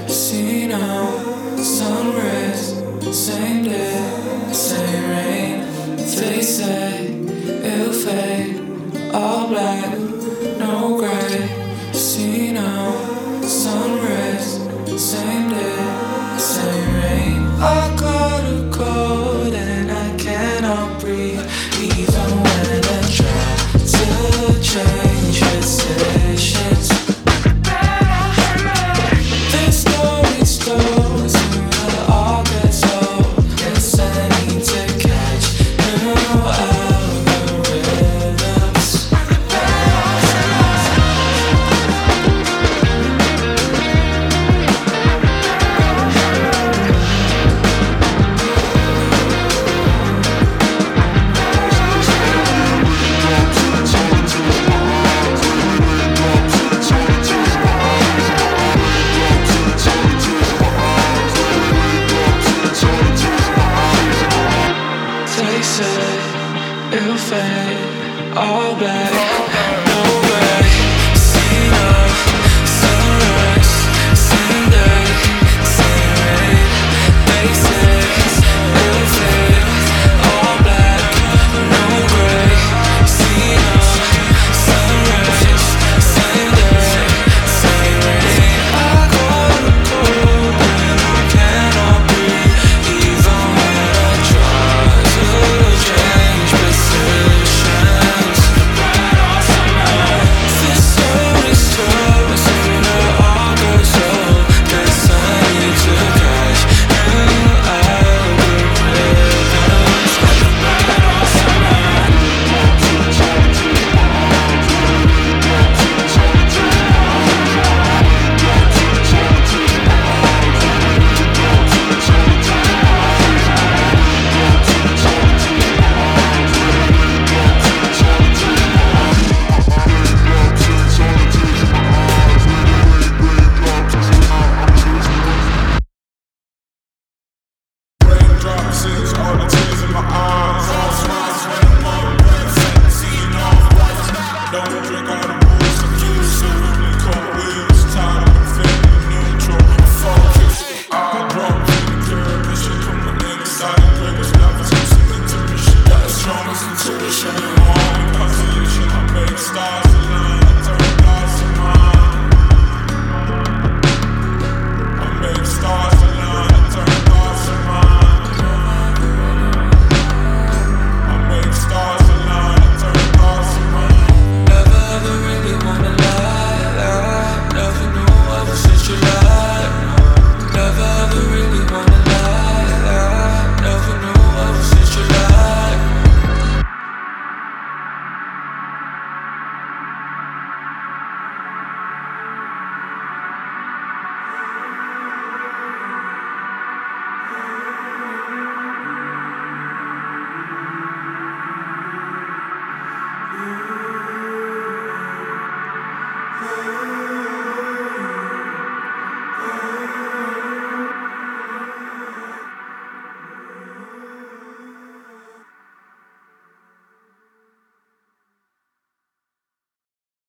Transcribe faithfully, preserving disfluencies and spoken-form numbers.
See now, sun rays, same day, same rain. They say it'll fade, all black, no gray. See now, sun rays, same day, same rain. I got a cold and I cannot breathe, even when I try to change positions. This story stories and it all gets old. Guess I need to catch new algorithms. They say it'll fade, all black.